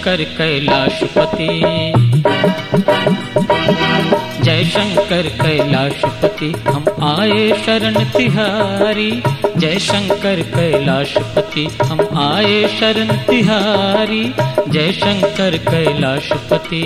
शंकर कैलाशपति, जय शंकर कैलाशपति, हम आए शरण तिहारी। जय शंकर कैलाशपति, हम आए शरण तिहारी। जय शंकर कैलाशपति।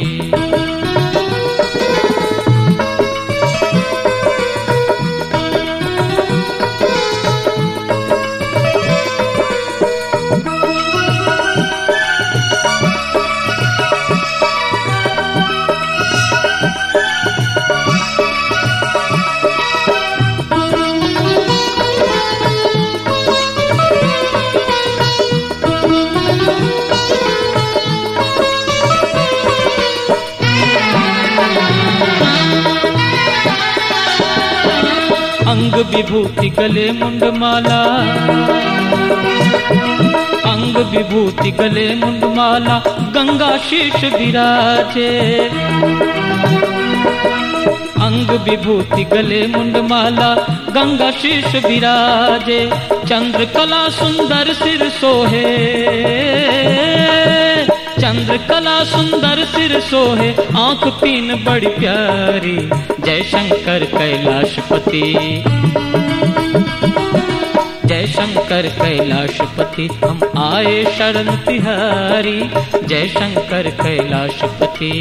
अंग विभूति गले मुंडमाला, अंग विभूति गले मुंडमाला, गंगा शीश विराजे। अंग विभूति गले मुंडमाला, गंगा शीश विराजे। चंद्रकला सुंदर सिर सोहे, चंद्रकला सुंदर सिर सोहे, आंख पीन बड़ी प्यारी। जय शंकर कैलाशपति, जय शंकर कैलाशपति, हम आए शरण तिहारी। जय शंकर कैलाशपति।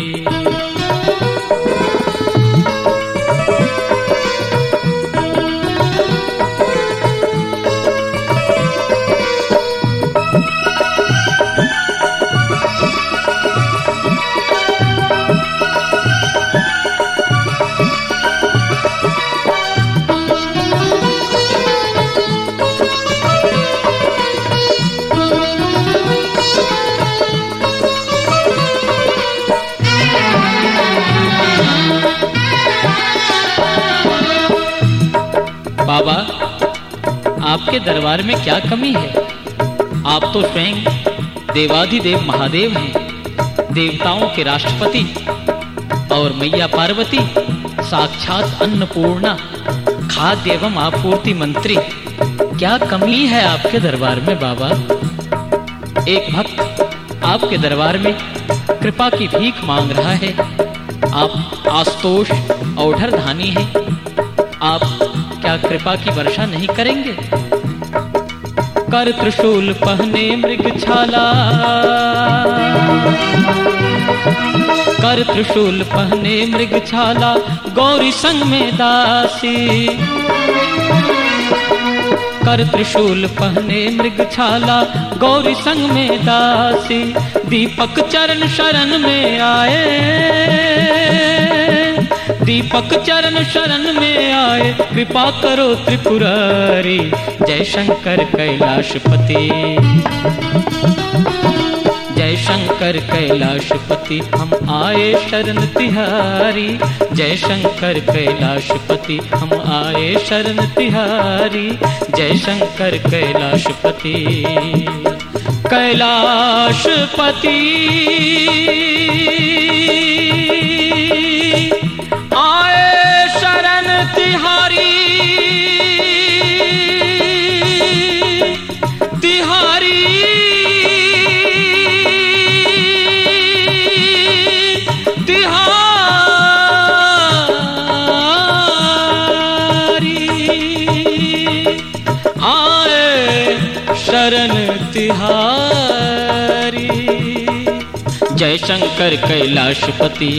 बाबा, आपके दरबार में क्या कमी है? आप तो स्वयं देवाधिदेव महादेव हैं, देवताओं के राष्ट्रपति, और मैया पार्वती साक्षात अन्नपूर्णा, खाद्य एवं आपूर्ति मंत्री। क्या कमी है आपके दरबार में बाबा? एक भक्त आपके दरबार में कृपा की भीख मांग रहा है। आप आस्तोष औढ़र धानी हैं, आप क्या कृपा की वर्षा नहीं करेंगे? कर त्रिशूल पहने मृग छाला, कर त्रिशूल पहने मृग छाला, गौरी संग में दासी। कर त्रिशूल पहने मृग छाला, गौरी संग में दासी। दीपक चरण शरण में आए, दीपक चरण शरण में आए, कृपा करो त्रिपुरारी। जय शंकर कैलाशपति, जय शंकर कैलाशपति, हम आए शरण तिहारी। जय शंकर कैलाशपति, हम आए शरण तिहारी। जय शंकर कैलाशपति। कैलाशपति आए शरण तिहारी, तिहारी तिहारी आए शरण तिहारी। जय शंकर कैलाशपति,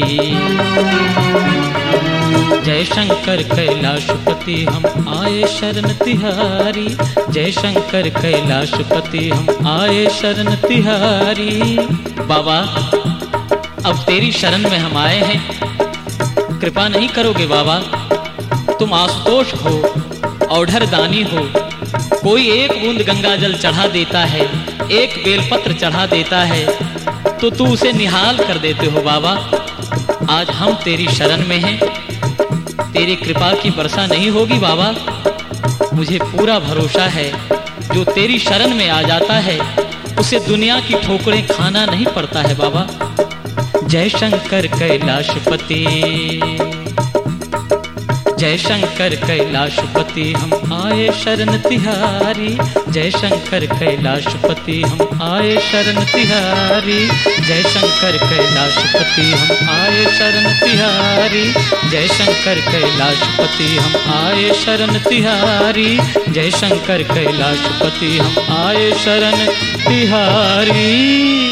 जय शंकर कैलाशपति, हम आए शरण तिहारी। जय शंकर कैलाशपति, हम आए शरण तिहारी। बाबा, अब तेरी शरण में हम आए हैं, कृपा नहीं करोगे बाबा? तुम आशुतोष हो, औढ़र दानी हो। कोई एक बूंद गंगा जल चढ़ा देता है, एक बेलपत्र चढ़ा देता है, तो तू उसे निहाल कर देते हो बाबा। आज हम तेरी शरण में हैं, तेरी कृपा की वर्षा नहीं होगी बाबा। मुझे पूरा भरोसा है, जो तेरी शरण में आ जाता है उसे दुनिया की ठोकरें खाना नहीं पड़ता है बाबा। जय शंकर कैलाशपति, जय शंकर कैलाशपति हम आए शरण तिहारी, जय शंकर कैलाशपति हम आए शरण तिहारी, जय शंकर कैलाशपति हम आए शरण तिहारी, जय शंकर कैलाशपति हम आए शरण तिहारी, जय शंकर कैलाशपति हम आए शरण तिहारी।